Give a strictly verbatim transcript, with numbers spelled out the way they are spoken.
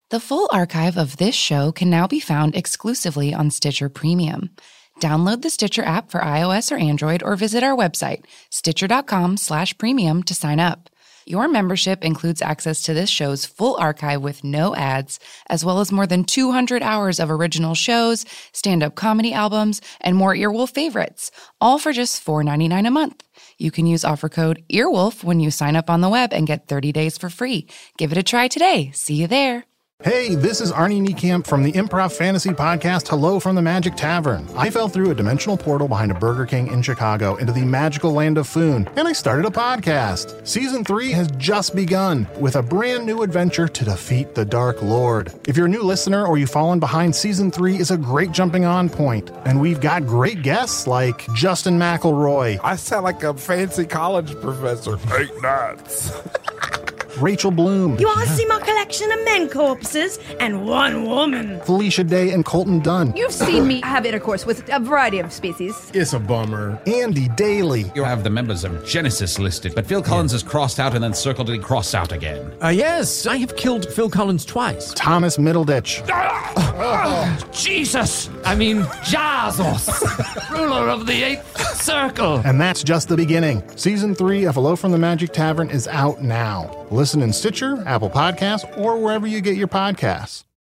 The full archive of this show can now be found exclusively on Stitcher Premium. Download the Stitcher app for iOS or Android or visit our website, stitcher.com slash premium to sign up. Your membership includes access to this show's full archive with no ads, as well as more than two hundred hours of original shows, stand-up comedy albums, and more Earwolf favorites, all for just four dollars and ninety-nine cents a month. You can use offer code EARWOLF when you sign up on the web and get thirty days for free. Give it a try today. See you there. Hey, this is Arnie Niekamp from the improv fantasy podcast Hello from the Magic Tavern. I fell through a dimensional portal behind a Burger King in Chicago into the magical land of Foon, and I started a podcast. Season three has just begun with a brand new adventure to defeat the Dark Lord. If you're a new listener or you've fallen behind, Season three is a great jumping on point, and we've got great guests like Justin McElroy. I sound like a fancy college professor. Eight nuts. Rachel Bloom. You want to see my collection of men corpses and one woman? Felicia Day and Colton Dunn. You've seen me have intercourse with a variety of species. It's a bummer. Andy Daly. You have the members of Genesis listed, but Phil Collins is crossed out and then circled and crossed out again. Uh, yes, I have killed Phil Collins twice. Thomas Middleditch. Oh, Jesus! I mean, Jazos, ruler of the eighth circle. And that's just the beginning. Season three of Hello from the Magic Tavern is out now. Listen in Stitcher, Apple Podcasts, or wherever you get your podcasts.